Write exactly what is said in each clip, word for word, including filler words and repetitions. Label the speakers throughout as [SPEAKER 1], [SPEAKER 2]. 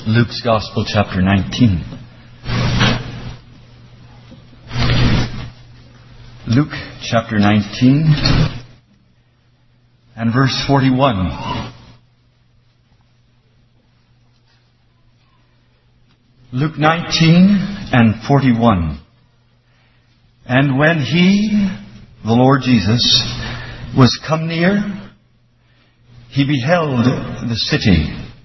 [SPEAKER 1] Luke's Gospel, chapter nineteen. Luke, chapter nineteen, and verse forty-one. Luke nineteen and forty-one. And when he, the Lord Jesus, was come near, he beheld the city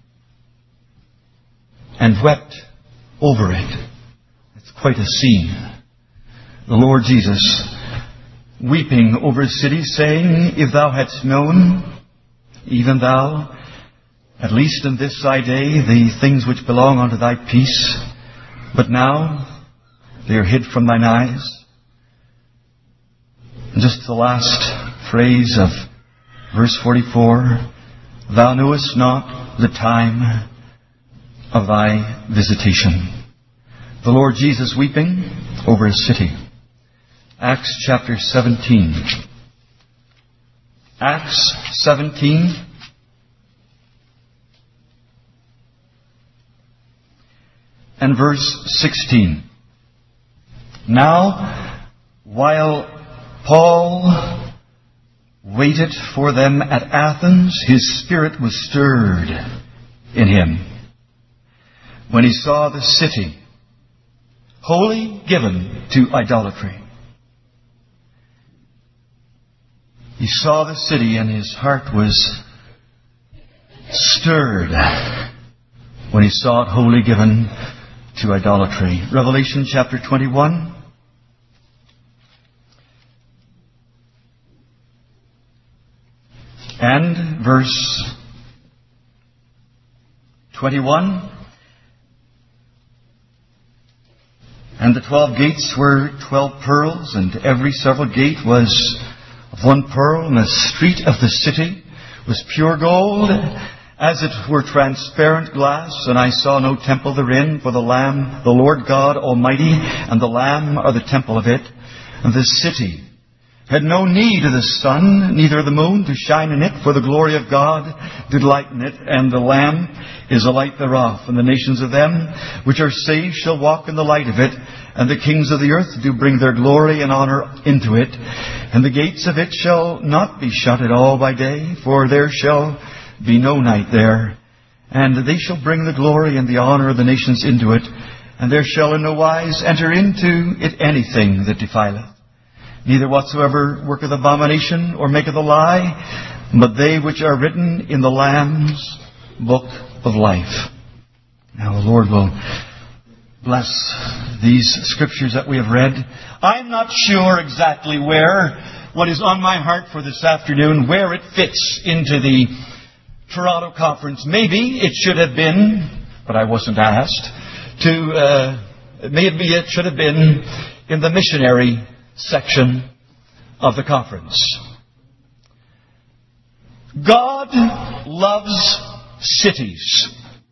[SPEAKER 1] and wept over it. It's quite a scene. The Lord Jesus weeping over the city, saying, If thou hadst known, even thou, at least in this thy day, the things which belong unto thy peace, but now they are hid from thine eyes. And just the last phrase of verse forty-four, Thou knowest not the time of thy visitation. The Lord Jesus weeping over a city. Acts chapter seventeen. Acts seventeen. And verse sixteen. Now, while Paul waited for them at Athens, his spirit was stirred in him when he saw the city wholly given to idolatry. He saw the city and his heart was stirred when he saw it wholly given to idolatry. Revelation chapter twenty-one. And verse twenty-one. And the twelve gates were twelve pearls, and every several gate was of one pearl, and the street of the city was pure gold, as it were transparent glass. And I saw no temple therein, for the Lamb, the Lord God Almighty, and the Lamb are the temple of it. And the city had no need of the sun, neither of the moon to shine in it, for the glory of God did lighten it, and the Lamb is the light thereof. And the nations of them which are saved shall walk in the light of it, and the kings of the earth do bring their glory and honor into it. And the gates of it shall not be shut at all by day, for there shall be no night there. And they shall bring the glory and the honor of the nations into it, and there shall in no wise enter into it anything that defileth, neither whatsoever worketh abomination or maketh a lie, but they which are written in the Lamb's book of life. Now the Lord will bless these scriptures that we have read. I'm not sure exactly where, what is on my heart for this afternoon, where it fits into the Toronto conference. Maybe it should have been, but I wasn't asked, to, uh, maybe it should have been in the missionary section of the conference. God loves cities.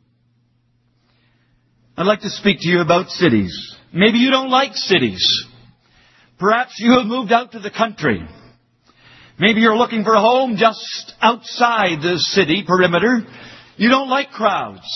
[SPEAKER 1] I'd like to speak to you about cities. Maybe you don't like cities. Perhaps you have moved out to the country. Maybe you're looking for a home just outside the city perimeter. You don't like crowds.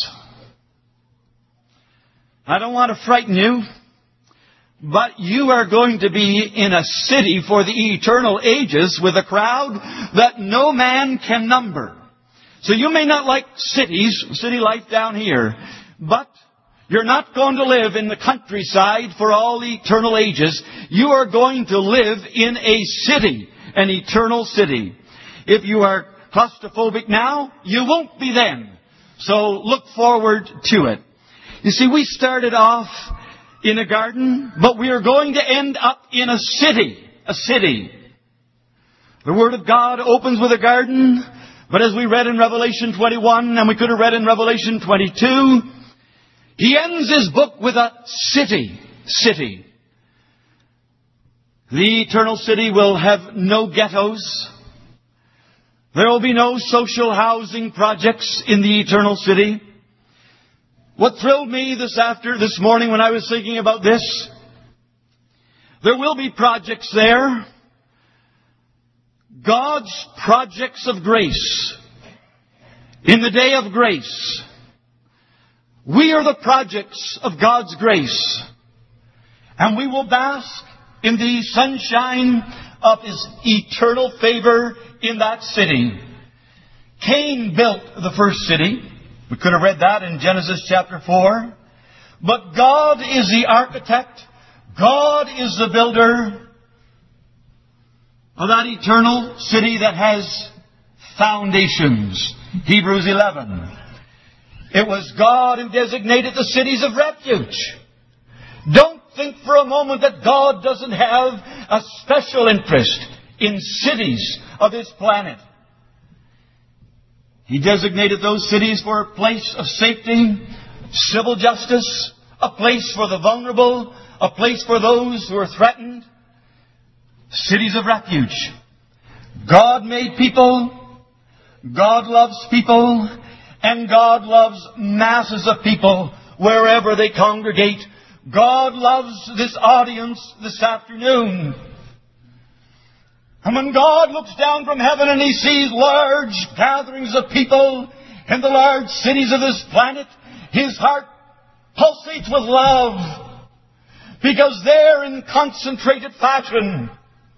[SPEAKER 1] I don't want to frighten you, but you are going to be in a city for the eternal ages with a crowd that no man can number. So you may not like cities, city life down here, but you're not going to live in the countryside for all eternal ages. You are going to live in a city, an eternal city. If you are claustrophobic now, you won't be then. So look forward to it. You see, we started off in a garden, but we are going to end up in a city. A city. The Word of God opens with a garden, but as we read in Revelation twenty-one, and we could have read in Revelation twenty-two, He ends his book with a city. City. The eternal city will have no ghettos. There will be no social housing projects in the eternal city. What thrilled me this after, this morning when I was thinking about this, there will be projects there. God's projects of grace. In the day of grace. We are the projects of God's grace, and we will bask in the sunshine of His eternal favor in that city. Cain built the first city. We could have read that in Genesis chapter four. But God is the architect. God is the builder of that eternal city that has foundations. Hebrews eleven. It was God who designated the cities of refuge. Don't think for a moment that God doesn't have a special interest in cities of this planet. He designated those cities for a place of safety, civil justice, a place for the vulnerable, a place for those who are threatened. Cities of refuge. God made people. God loves people. And God loves masses of people wherever they congregate. God loves this audience this afternoon. And when God looks down from heaven and He sees large gatherings of people in the large cities of this planet, His heart pulsates with love. Because there in concentrated fashion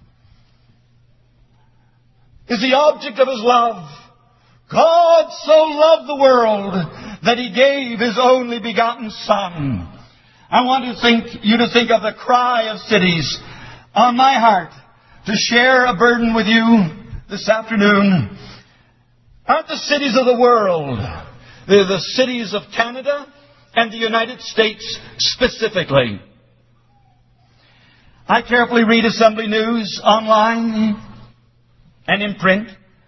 [SPEAKER 1] is the object of His love. God so loved the world that He gave His only begotten Son. I want to think, you to think of the cry of cities on my heart to share a burden with you this afternoon. Aren't the cities of the world, they're the cities of Canada and the United States specifically. I carefully read Assembly News online and in print.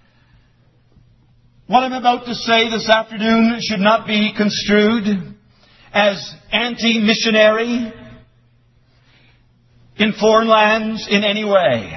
[SPEAKER 1] What I'm about to say this afternoon should not be construed as anti-missionary in foreign lands in any way.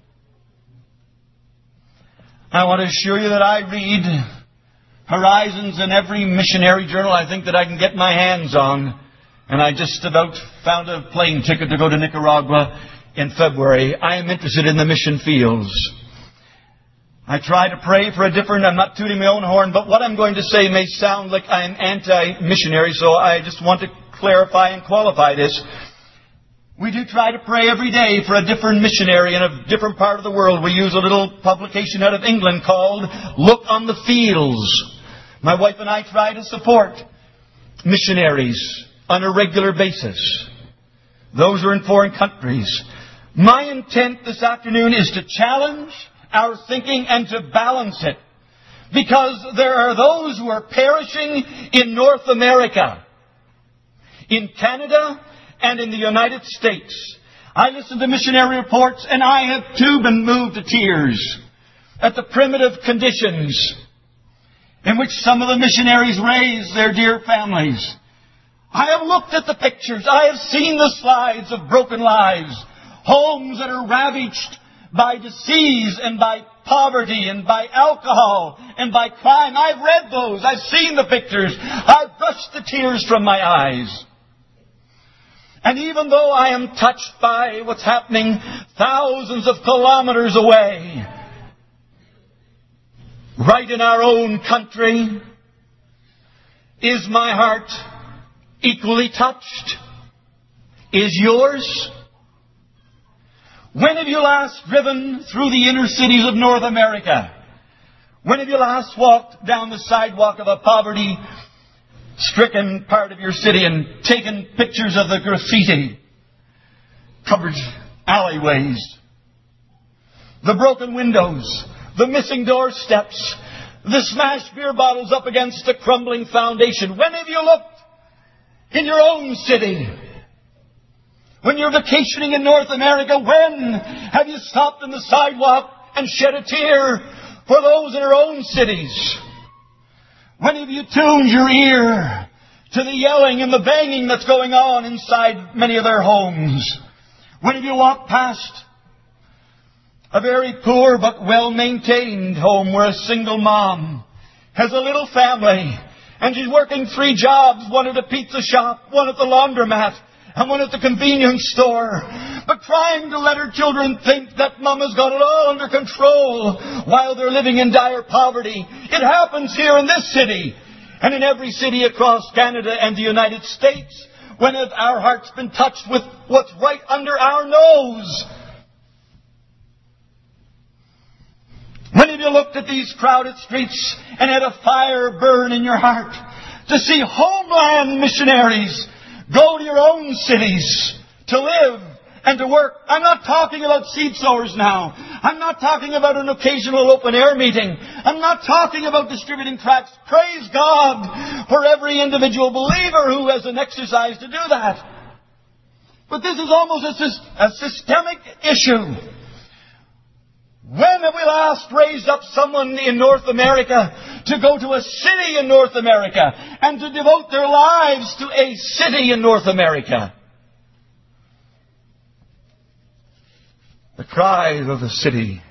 [SPEAKER 1] I want to assure you that I read Horizons in every missionary journal I think that I can get my hands on. And I just about found a plane ticket to go to Nicaragua in February. I am interested in the mission fields. I try to pray for a different, I'm not tooting my own horn, but what I'm going to say may sound like I'm anti-missionary, so I just want to clarify and qualify this. We do try to pray every day for a different missionary in a different part of the world. We use a little publication out of England called Look on the Fields. My wife and I try to support missionaries on a regular basis. Those are in foreign countries. My intent this afternoon is to challenge our thinking and to balance it. Because there are those who are perishing in North America, in Canada, and in the United States. I listen to missionary reports and I have too been moved to tears at the primitive conditions in which some of the missionaries raise their dear families. I have looked at the pictures. I have seen the slides of broken lives. Homes that are ravaged by disease and by poverty and by alcohol and by crime. I've read those. I've seen the pictures. I've brushed the tears from my eyes. And even though I am touched by what's happening thousands of kilometers away, right in our own country, is my heart equally touched? Is yours? When have you last driven through the inner cities of North America? When have you last walked down the sidewalk of a poverty-stricken part of your city and taken pictures of the graffiti-covered alleyways, the broken windows, the missing doorsteps, the smashed beer bottles up against the crumbling foundation? When have you looked in your own city? When you're vacationing in North America, when have you stopped on the sidewalk and shed a tear for those in your own cities? When have you tuned your ear to the yelling and the banging that's going on inside many of their homes? When have you walked past a very poor but well-maintained home where a single mom has a little family and she's working three jobs, one at a pizza shop, one at the laundromat, and one at the convenience store, but trying to let her children think that Mama's got it all under control while they're living in dire poverty? It happens here in this city. And in every city across Canada and the United States, when have our hearts been touched with what's right under our nose? When have you looked at these crowded streets and had a fire burn in your heart to see homeland missionaries go to your own cities to live and to work? I'm not talking about seed sowers now. I'm not talking about an occasional open-air meeting. I'm not talking about distributing tracts. Praise God for every individual believer who has an exercise to do that. But this is almost a, a systemic issue. When have we last raised up someone in North America to go to a city in North America and to devote their lives to a city in North America? The cry of the city.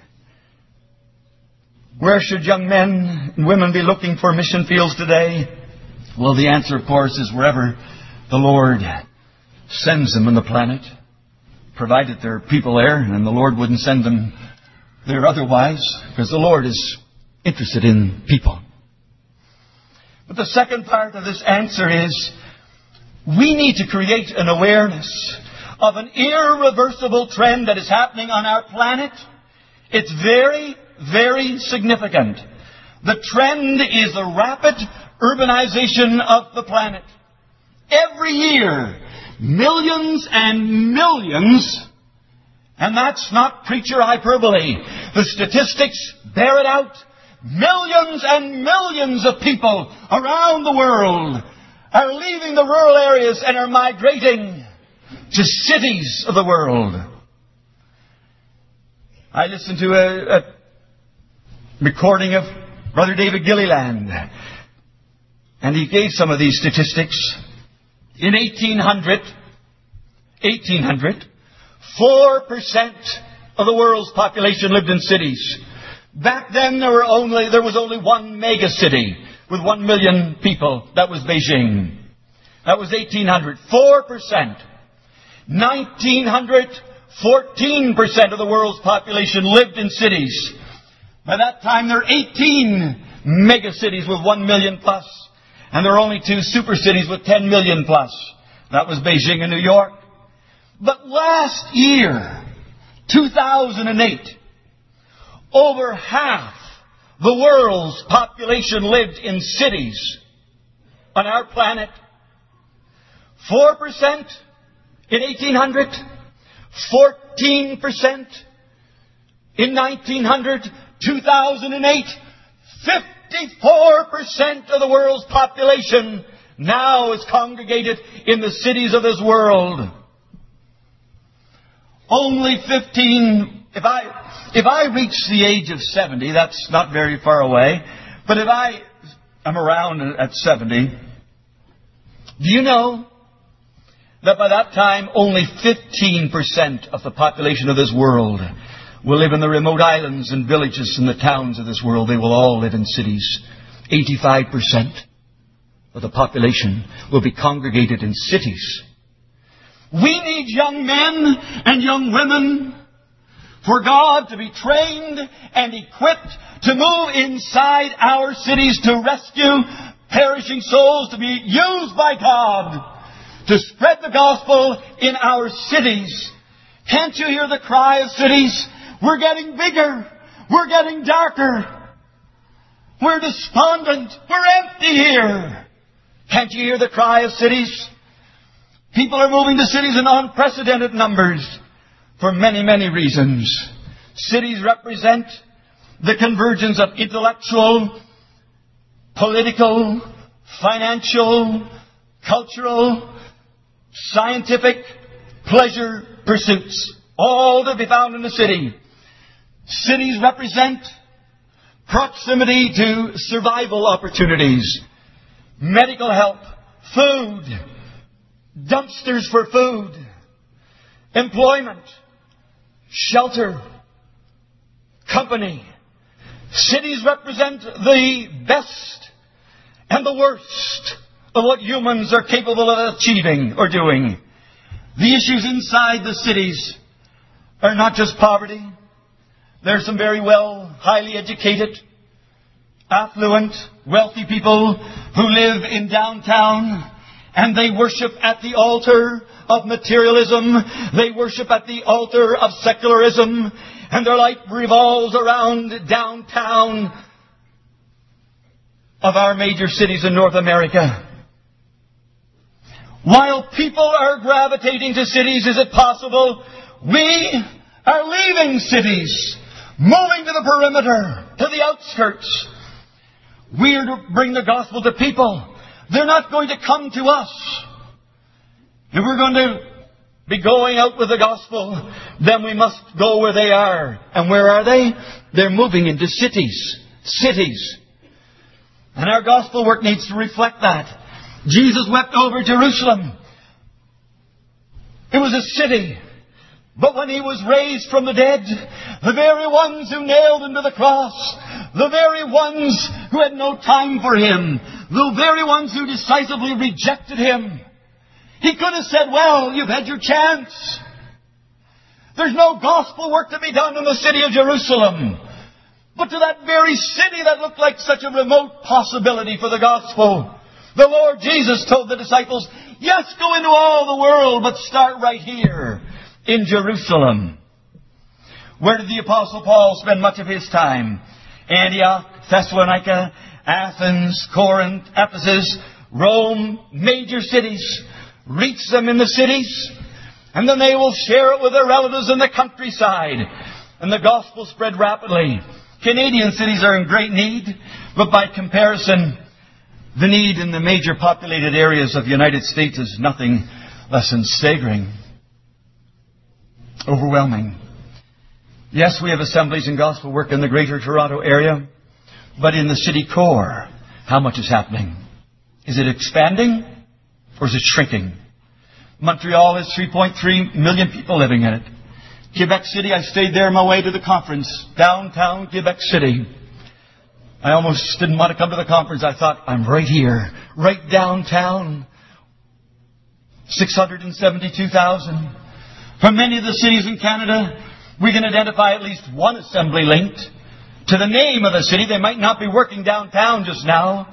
[SPEAKER 1] Where should young men and women be looking for mission fields today? Well, the answer, of course, is wherever the Lord sends them on the planet, provided there are people there, and the Lord wouldn't send them there otherwise, because the Lord is interested in people. But the second part of this answer is, we need to create an awareness of an irreversible trend that is happening on our planet. It's very, very significant. The trend is the rapid urbanization of the planet. Every year, millions and millions, and that's not preacher hyperbole. The statistics bear it out. Millions and millions of people around the world are leaving the rural areas and are migrating to cities of the world. I listened to a, a recording of Brother David Gilliland, and he gave some of these statistics. In eighteen hundred, eighteen hundred, four percent of the world's population lived in cities. Back then there were only there was only one mega city with one million people. That was Beijing. That was eighteen hundred. Four percent. nineteen hundred, fourteen percent of the world's population lived in cities. By that time there were eighteen mega cities with one million plus. And there were only two super cities with ten million plus. That was Beijing and New York. But last year, two thousand eight, over half the world's population lived in cities on our planet. Four percent in eighteen hundred, fourteen percent in nineteen hundred, two thousand eight, fifty-four percent of the world's population now is congregated in the cities of this world. Only fifteen, if I, if I reach the age of seventy, that's not very far away, but if I am around at seventy, do you know that by that time only fifteen percent of the population of this world will live in the remote islands and villages and the towns of this world? They will all live in cities. eighty-five percent of the population will be congregated in cities. We need young men and young women for God to be trained and equipped to move inside our cities to rescue perishing souls, to be used by God to spread the gospel in our cities. Can't you hear the cry of cities? We're getting bigger. We're getting darker. We're despondent. We're empty here. Can't you hear the cry of cities? People are moving to cities in unprecedented numbers for many, many reasons. Cities represent the convergence of intellectual, political, financial, cultural, scientific, pleasure pursuits, all to be found in the city. Cities represent proximity to survival opportunities, medical help, food, dumpsters for food, employment, shelter, company. Cities represent the best and the worst of what humans are capable of achieving or doing. The issues inside the cities are not just poverty. There are some very well, highly educated, affluent, wealthy people who live in downtown, and they worship at the altar of materialism. They worship at the altar of secularism, and their life revolves around downtown of our major cities in North America. While people are gravitating to cities, is it possible we are leaving cities, moving to the perimeter, to the outskirts? We are to bring the gospel to people. They're not going to come to us. If we're going to be going out with the gospel, then we must go where they are. And where are they? They're moving into cities. Cities. And our gospel work needs to reflect that. Jesus wept over Jerusalem. It was a city. But when He was raised from the dead, the very ones who nailed Him to the cross, the very ones who had no time for Him, the very ones who decisively rejected Him, He could have said, well, you've had your chance. There's no gospel work to be done in the city of Jerusalem. But to that very city that looked like such a remote possibility for the gospel, the Lord Jesus told the disciples, yes, go into all the world, but start right here in Jerusalem. Where did the Apostle Paul spend much of his time? Antioch, Thessalonica, Athens, Corinth, Ephesus, Rome, major cities. Reach them in the cities, and then they will share it with their relatives in the countryside. And the gospel spread rapidly. Canadian cities are in great need, but by comparison, the need in the major populated areas of the United States is nothing less than staggering. Overwhelming. Yes, we have assemblies and gospel work in the Greater Toronto area, but in the city core, how much is happening? Is it expanding or is it shrinking? Montreal has three point three million people living in it. Quebec City, I stayed there on my way to the conference. Downtown Quebec City. I almost didn't want to come to the conference. I thought, I'm right here, right downtown. six hundred seventy-two thousand. For many of the cities in Canada, we can identify at least one assembly linked to the name of the city. They might not be working downtown just now.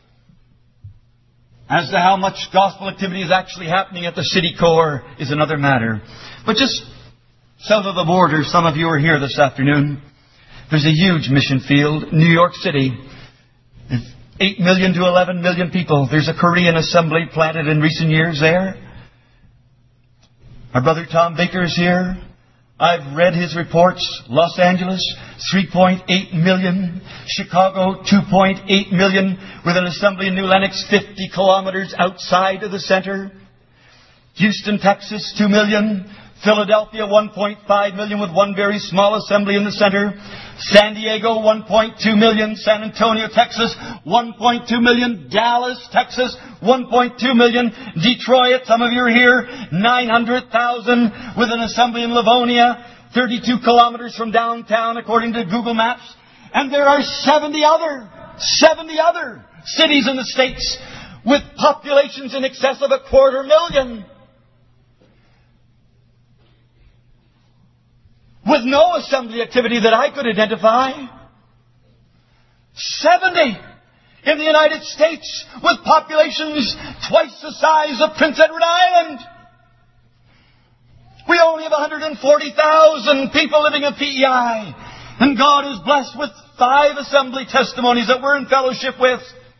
[SPEAKER 1] As to how much gospel activity is actually happening at the city core is another matter. But just south of the border, some of you are here this afternoon. There's a huge mission field, New York City. eight million to eleven million people. There's a Korean assembly planted in recent years there. Our brother Tom Baker is here. I've read his reports. Los Angeles, three point eight million. Chicago, two point eight million, with an assembly in New Lenox fifty kilometers outside of the center. Houston, Texas, two million. Philadelphia, one point five million, with one very small assembly in the center. San Diego, one point two million. San Antonio, Texas, one point two million. Dallas, Texas, one point two million. Detroit, some of you are here, nine hundred thousand, with an assembly in Livonia, thirty-two kilometers from downtown, according to Google Maps. And there are seventy other, seventy other cities in the States with populations in excess of a quarter million, with no assembly activity that I could identify. seventy in the United States, with populations twice the size of Prince Edward Island. We only have one hundred forty thousand people living in P E I. And God is blessed with five assembly testimonies that we're in fellowship with.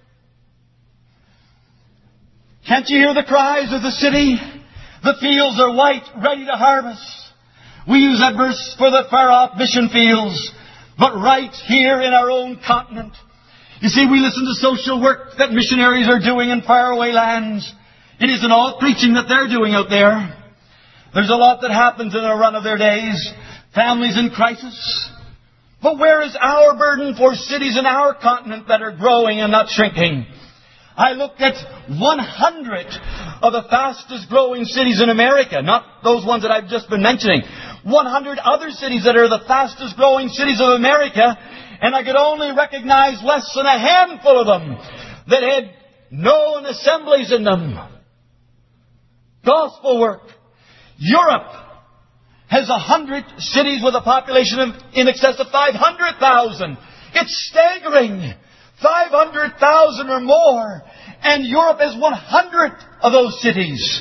[SPEAKER 1] Can't you hear the cries of the city? The fields are white, ready to harvest. We use that verse for the far-off mission fields, but right here in our own continent. You see, we listen to social work that missionaries are doing in faraway lands. It isn't all preaching that they're doing out there. There's a lot that happens in the run of their days. Families in crisis. But where is our burden for cities in our continent that are growing and not shrinking? I looked at one hundred of the fastest growing cities in America, not those ones that I've just been mentioning. one hundred other cities that are the fastest growing cities of America, and I could only recognize less than a handful of them that had known assemblies in them. Gospel work. Europe has a hundred cities with a population of in excess of five hundred thousand. It's staggering. five hundred thousand or more. And Europe has one hundred of those cities.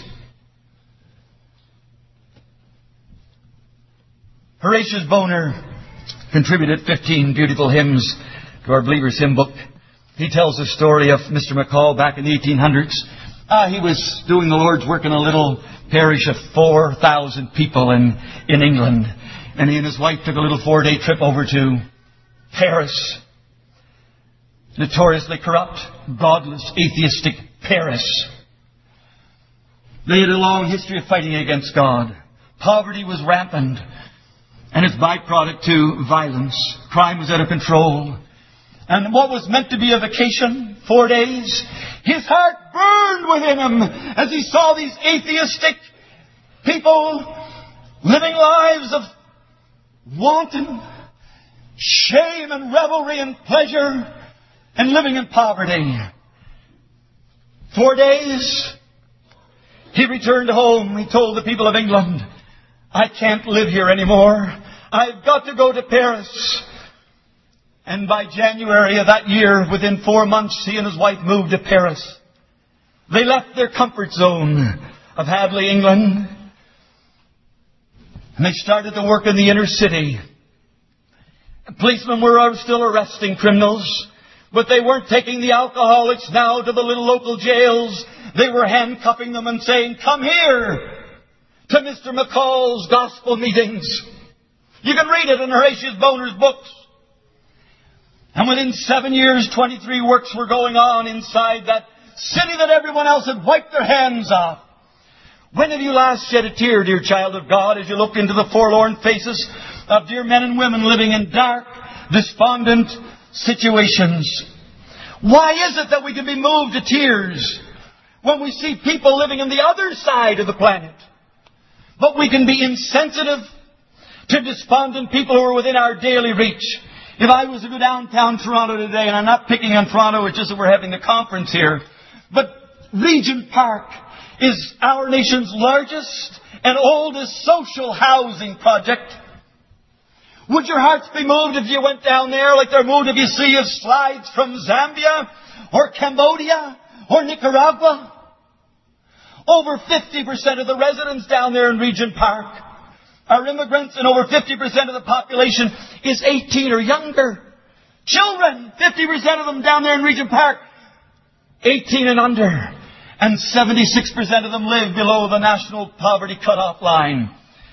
[SPEAKER 1] Horatius Bonar contributed fifteen beautiful hymns to our Believers Hymn Book. He tells the story of Mister McCall back in the eighteen hundreds. Uh, he was doing the Lord's work in a little parish of four thousand people in, in England. And he and his wife took a little four-day trip over to Paris. Notoriously corrupt, godless, atheistic Paris. They had a long history of fighting against God. Poverty was rampant. And its byproduct to violence. Crime was out of control. And what was meant to be a vacation, four days, his heart burned within him as he saw these atheistic people living lives of wanton shame and revelry and pleasure and living in poverty. Four days, he returned home. He told the people of England, I can't live here anymore. I've got to go to Paris. And by January of that year, within four months, he and his wife moved to Paris. They left their comfort zone of Hadley, England. And they started to work in the inner city. Policemen were still arresting criminals, but they weren't taking the alcoholics now to the little local jails. They were handcuffing them and saying, come here to Mister McCall's gospel meetings. You can read it in Horatius Bonar's books. And within seven years, twenty-three works were going on inside that city that everyone else had wiped their hands off. When have you last shed a tear, dear child of God, as you look into the forlorn faces of dear men and women living in dark, despondent situations? Why is it that we can be moved to tears when we see people living on the other side of the planet? But we can be insensitive to despondent people who are within our daily reach. If I was to go downtown Toronto today, and I'm not picking on Toronto, it's just that we're having the conference here, but Regent Park is our nation's largest and oldest social housing project. Would your hearts be moved if you went down there like they're moved if you see of slides from Zambia or Cambodia or Nicaragua? Over fifty percent of the residents down there in Regent Park are immigrants, and over fifty percent of the population is eighteen or younger. Children, fifty percent of them down there in Regent Park, eighteen and under. And seventy-six percent of them live below the national poverty cutoff line.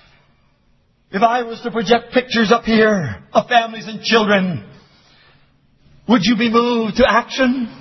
[SPEAKER 1] If I was to project pictures up here of families and children, would you be moved to action?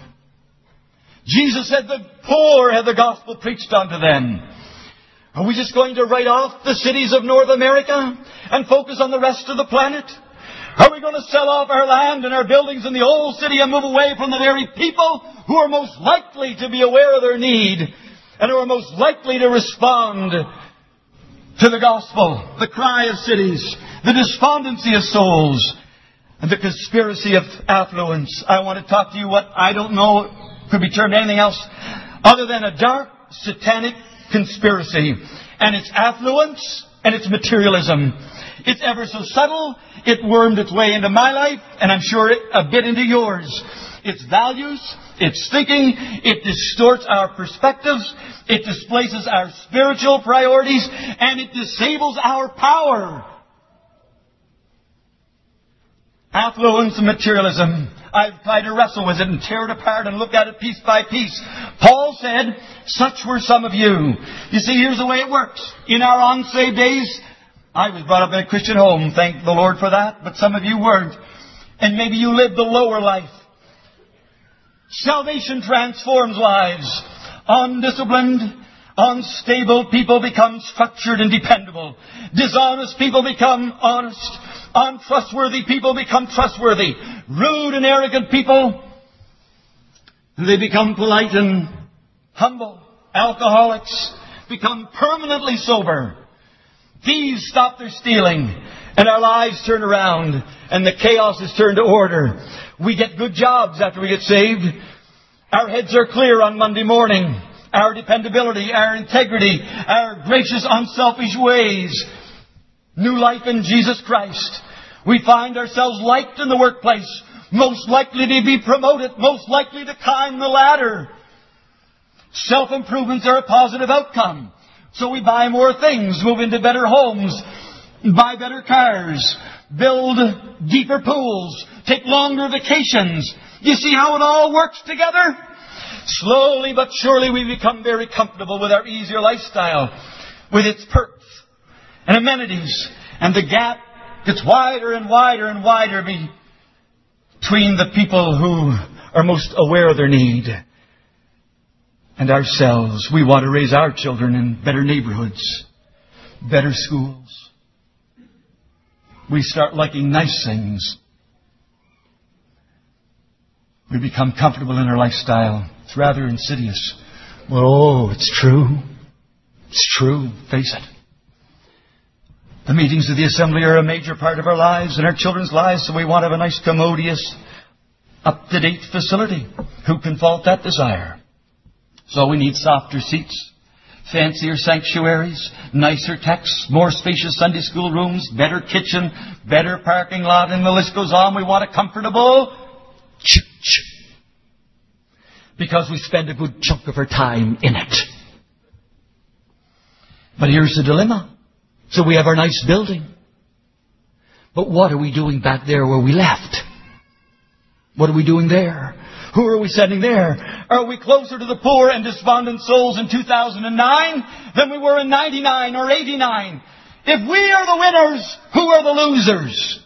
[SPEAKER 1] Jesus said the poor had the gospel preached unto them. Are we just going to write off the cities of North America and focus on the rest of the planet? Are we going to sell off our land and our buildings in the old city and move away from the very people who are most likely to be aware of their need and who are most likely to respond to the gospel, the cry of cities, the despondency of souls, and the conspiracy of affluence? I want to talk to you what I don't know could be termed anything else other than a dark, satanic conspiracy. And it's affluence and it's materialism. It's ever so subtle. It wormed its way into my life, and I'm sure it, a bit into yours. It's values, it's thinking, it distorts our perspectives, it displaces our spiritual priorities, and it disables our power. Affluence and materialism. I've tried to wrestle with it and tear it apart and look at it piece by piece. Paul said, such were some of you. You see, here's the way it works. In our unsaved days, I was brought up in a Christian home, thank the Lord for that, but some of you weren't. And maybe you lived the lower life. Salvation transforms lives. Undisciplined, unstable people become structured and dependable. Dishonest people become honest. Untrustworthy people become trustworthy. Rude and arrogant people, they become polite and humble. Alcoholics become permanently sober. Thieves stop their stealing, and our lives turn around, and the chaos is turned to order. We get good jobs after we get saved. Our heads are clear on Monday morning. Our dependability, our integrity, our gracious, unselfish ways. New life in Jesus Christ. We find ourselves liked in the workplace. most likely to be promoted, most likely to climb the ladder. Self-improvements are a positive outcome. So we buy more things, move into better homes, buy better cars, build deeper pools, take longer vacations. You see how it all works together? Slowly but surely we become very comfortable with our easier lifestyle, with its perks and amenities. And the gap gets wider and wider and wider between the people who are most aware of their need and ourselves. We want to raise our children in better neighborhoods, better schools. We start liking nice things. We become comfortable in our lifestyle. It's rather insidious. Well, oh, it's true. It's true. Face it. The meetings of the assembly are a major part of our lives and our children's lives, so we want to have a nice, commodious, up-to-date facility. Who can fault that desire? So we need softer seats, fancier sanctuaries, nicer texts, more spacious Sunday school rooms, better kitchen, better parking lot, and the list goes on. We want a comfortable church because we spend a good chunk of our time in it. But here's the dilemma. So we have our nice building. But what are we doing back there where we left? What are we doing there? Who are we sending there? Are we closer to the poor and despondent souls in two thousand nine than we were in ninety-nine or eighty-nine? If we are the winners, who are the losers?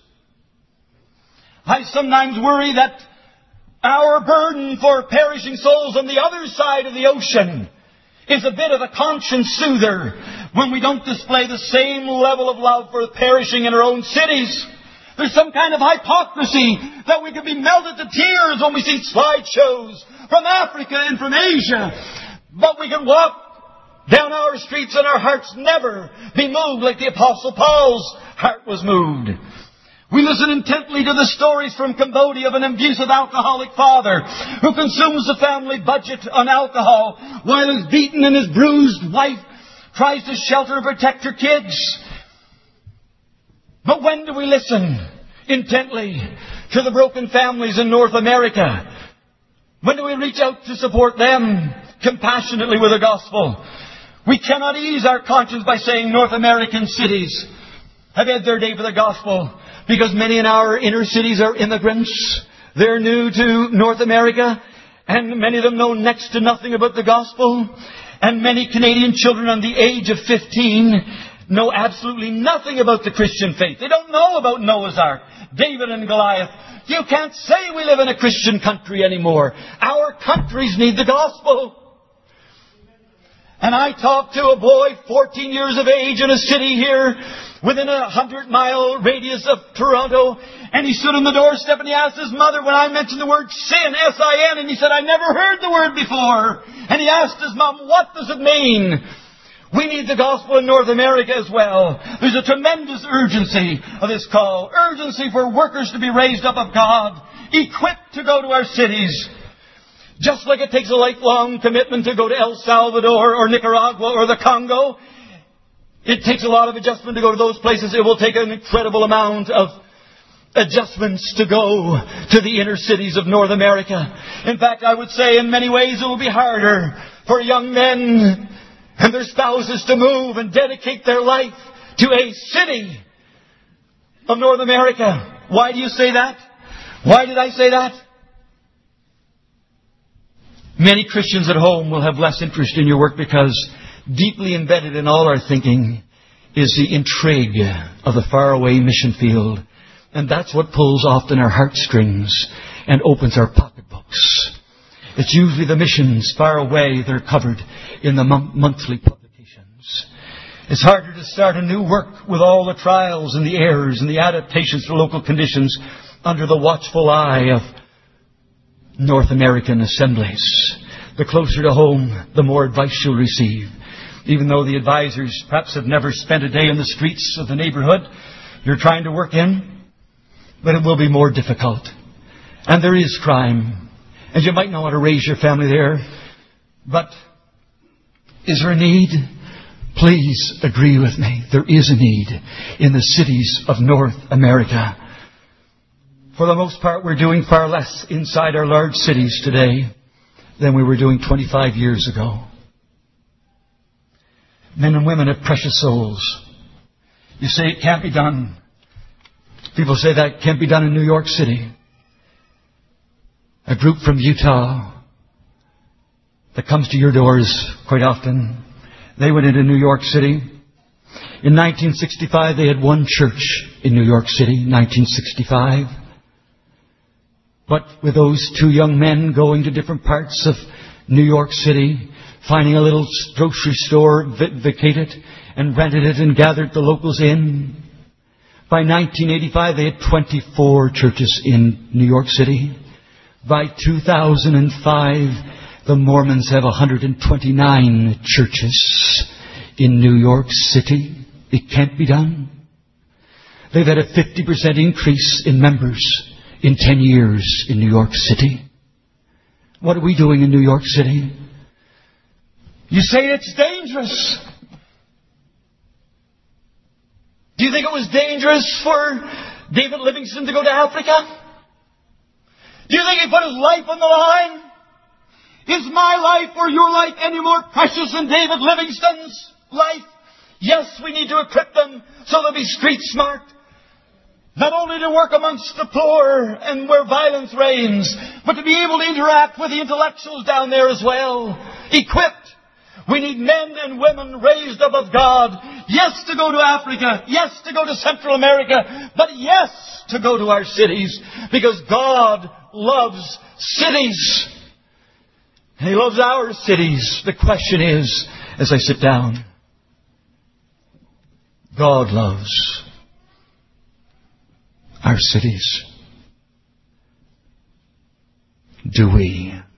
[SPEAKER 1] I sometimes worry that our burden for perishing souls on the other side of the ocean is a bit of a conscience soother when we don't display the same level of love for the perishing in our own cities. There's some kind of hypocrisy that we can be melted to tears when we see slideshows from Africa and from Asia. But we can walk down our streets and our hearts never be moved like the Apostle Paul's heart was moved. We listen intently to the stories from Cambodia of an abusive alcoholic father who consumes the family budget on alcohol while his beaten and his bruised wife tries to shelter and protect her kids. But when do we listen intently to the broken families in North America? When do we reach out to support them compassionately with the gospel? We cannot ease our conscience by saying North American cities have had their day for the gospel, because many in our inner cities are immigrants. They're new to North America, and many of them know next to nothing about the gospel. And many Canadian children under the age of fifteen know absolutely nothing about the Christian faith. They don't know about Noah's Ark, David and Goliath. You can't say we live in a Christian country anymore. Our countries need the gospel. And I talked to a boy, fourteen years of age, in a city here within a hundred mile radius of Toronto, and he stood on the doorstep and he asked his mother when I mentioned the word sin, S I N, and he said, I never heard the word before. And he asked his mom, what does it mean? We need the gospel in North America as well. There's a tremendous urgency of this call. Urgency for workers to be raised up of God, equipped to go to our cities. Just like it takes a lifelong commitment to go to El Salvador or Nicaragua or the Congo, it takes a lot of adjustment to go to those places. It will take an incredible amount of adjustments to go to the inner cities of North America. In fact, I would say in many ways it will be harder for young men and their spouses to move and dedicate their life to a city of North America. Why do you say that? Why did I say that? Many Christians at home will have less interest in your work because deeply embedded in all our thinking is the intrigue of the faraway mission field. And that's what pulls often our heartstrings and opens our pocketbooks. It's usually the missions far away that are covered in the m- monthly publications. It's harder to start a new work with all the trials and the errors and the adaptations to local conditions under the watchful eye of North American assemblies. The closer to home, the more advice you'll receive. Even though the advisors perhaps have never spent a day in the streets of the neighborhood you're trying to work in, but it will be more difficult. And there is crime. And you might not want to raise your family there. But is there a need? Please agree with me. There is a need in the cities of North America For the most part, we're doing far less inside our large cities today than we were doing twenty-five years ago. Men and women have precious souls. You say it can't be done. People say that can't be done in New York City. A group from Utah that comes to your doors quite often. They went into New York City. In nineteen sixty-five, they had one church in New York City, nineteen sixty-five. But with those two young men going to different parts of New York City, finding a little grocery store, vacated and rented it and gathered the locals in. By nineteen eighty-five, they had twenty-four churches in New York City. By two thousand five, the Mormons have one hundred twenty-nine churches in New York City. It can't be done. They've had a fifty percent increase in members in ten years in New York City. What are we doing in New York City? You say it's dangerous. Do you think it was dangerous for David Livingstone to go to Africa? Do you think he put his life on the line? Is my life or your life any more precious than David Livingstone's life? Yes, we need to equip them so they'll be street smart. Not only to work amongst the poor and where violence reigns, but to be able to interact with the intellectuals down there as well. Equipped. We need men and women raised above God. Yes, to go to Africa. Yes, to go to Central America. But yes, to go to our cities. Because God loves cities. And He loves our cities. The question is, as I sit down, God loves our cities. Do we?